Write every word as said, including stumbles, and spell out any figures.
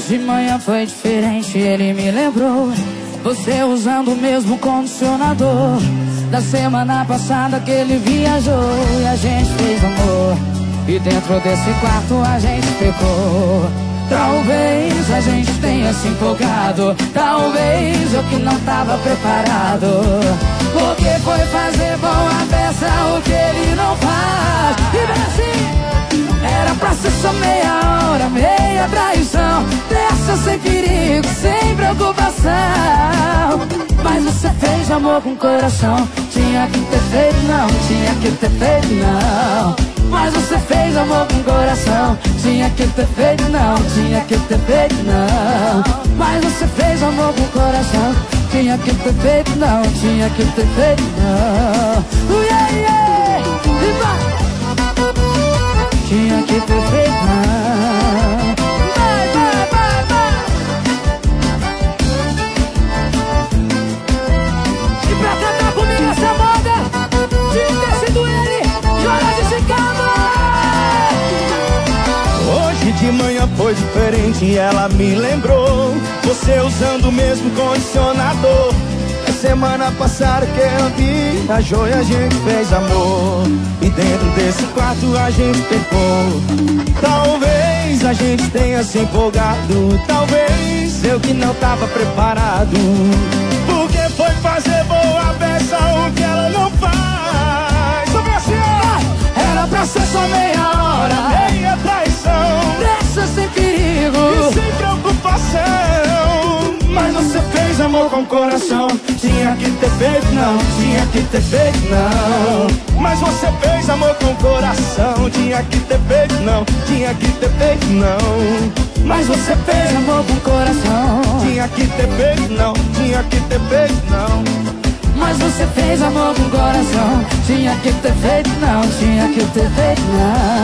de manhã foi diferente, ele me lembrou. Você usando o mesmo condicionador da semana passada que ele viajou. E a gente fez amor, e dentro desse quarto a gente pecou. Talvez a gente tenha se empolgado, talvez eu que não tava preparado. Porque foi fazer boa peça o que ele não faz. E vem assim, era pra ser só meia hora, meia traição, dessa sem perigo, sem preocupação. Mas você fez amor com coração, tinha que ter feito não, tinha que ter feito não. Mas você fez amor com coração, tinha que ter feito não, tinha que ter feito não. Mas você fez amor com coração, tinha que ter feito não, tinha que ter feito não. Uh, yeah, yeah. Tinha que ter feito não. Vai, vai, vai, vai. E pra cantar comigo essa moda, tinha que ter sido ele, Jorge Chicama. Hoje de manhã foi diferente e ela me lembrou. Você usando o mesmo condicionador da semana passada que eu vi. Viajou e a gente fez amor, e dentro desse quarto a gente pecou. Talvez a gente tenha se empolgado, talvez eu que não tava preparado. Porque foi fazer boa peça o que ela não faz. Ô Graciela, era pra ser só meia hora, meia traição, dessa sem perigo e sem preocupação. Mas você fez amor com coração, tinha que ter feito não, tinha que ter feito não. Mas você fez amor com coração, tinha que ter feito não, tinha que ter feito não. Mas você fez amor com coração, tinha que ter feito não, tinha que ter feito não. Mas você fez amor com coração, tinha que ter feito não, tinha que ter feito não.